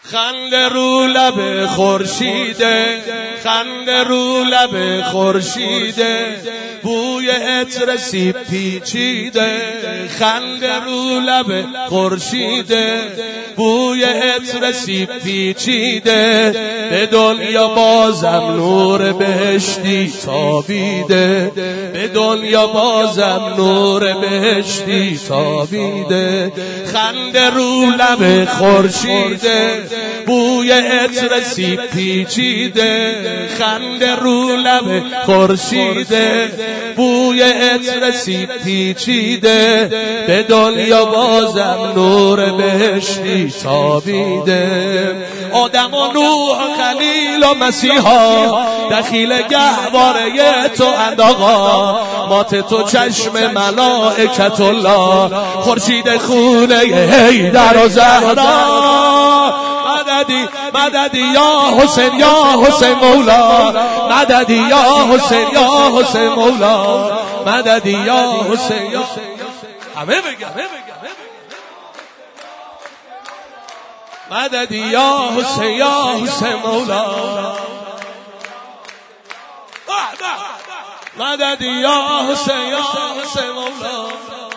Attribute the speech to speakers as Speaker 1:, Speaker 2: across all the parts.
Speaker 1: خنده رو لب خورشیده، خنده رو لب خورشیده، بوی عطر سیب پیچیده. خنده رو لب خورشیده، بوی عطر سیب پیچیده. به دنیا بازم نور بهشتی تابیده، به دنیا بازم نور بهشتی تابیده. خنده رو لب خورشیده، بوی عطر سیب پیچیده. خنده رو لب خورشیده، بوی عطر سیب پیچیده. به دنیا بازم نور بهشتی تابیده. آدم و نوح و خلیل و مسیحا، دخیل گهواره تو اند آقا. مات تو چشم ملائکت الله، خورشید خونه حیدر و زهرا. مددی مددی یا حسین یا حسین مولا، مددی یا حسین یا حسین مولا، مددی یا حسین یا همه بگم مددی یا حسین یا حسین مولا، مددی یا حسین یا حسین مولا.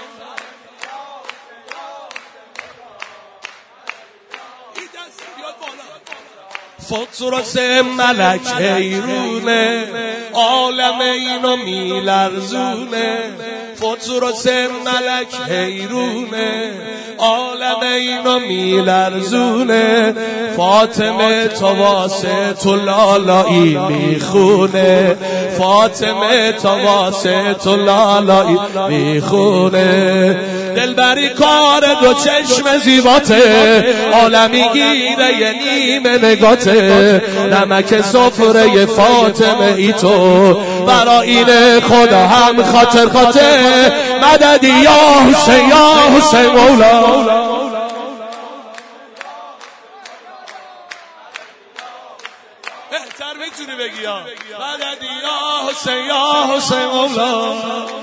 Speaker 1: فطرت ملک حیرونه، عالم اینو میلرزونه. فطرت ملک حیرونه، عالم اینو میلرزونه. فاطمه تو واسه تو لالایی میخونه، فاطمه تو واسه تو لالایی میخونه. دلبری کار دو چشم زیباته، عالمی گیره ی نیمه نگاته. نمک سفره فاطمه ای تو، برای این خدا هم خاطر خاطر. مددی یا حسین یا حسین مولا، بهتر میتونی بگی یا مددی یا حسین یا حسین مولا.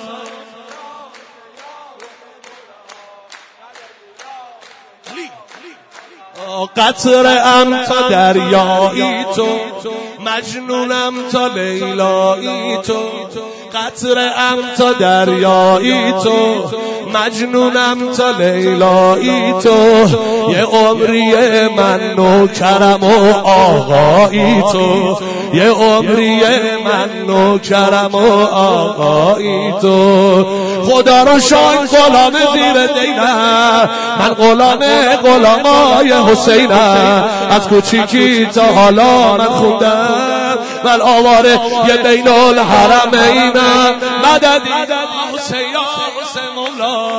Speaker 1: قطره ام تا دریایی تو، مجنونم تا لیلایی تو. قطره ام تا دریایی تو، مجنونم تا لیلایی تو. یه عمری من نوکرم و آقایی تو، یه عمری من نوکرم و آقایی تو. خدا را شان غلام زیر دینم، من غلامای حسینم. از کوچیکی تا حالا من خوندم، من آواره یه بین الحرمینم. مددی حسین یا حسین مولا،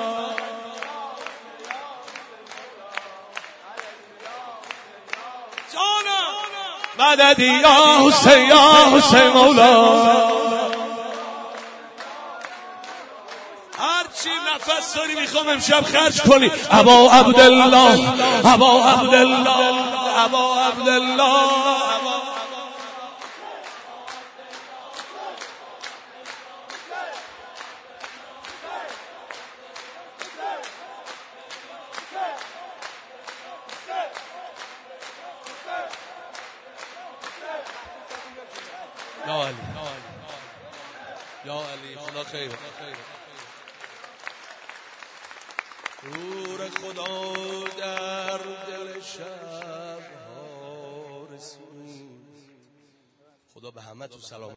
Speaker 1: مددی یا حسین یا حسین مولا. هرچی نفس داری میخوام امشب خرج کنی. ابا عبدالله، ابا عبدالله، ابا عبدالله. یا علی، یا علی، خدا خیر. نور خدا در دل شب ها رسید. خدا به همه تو سلام.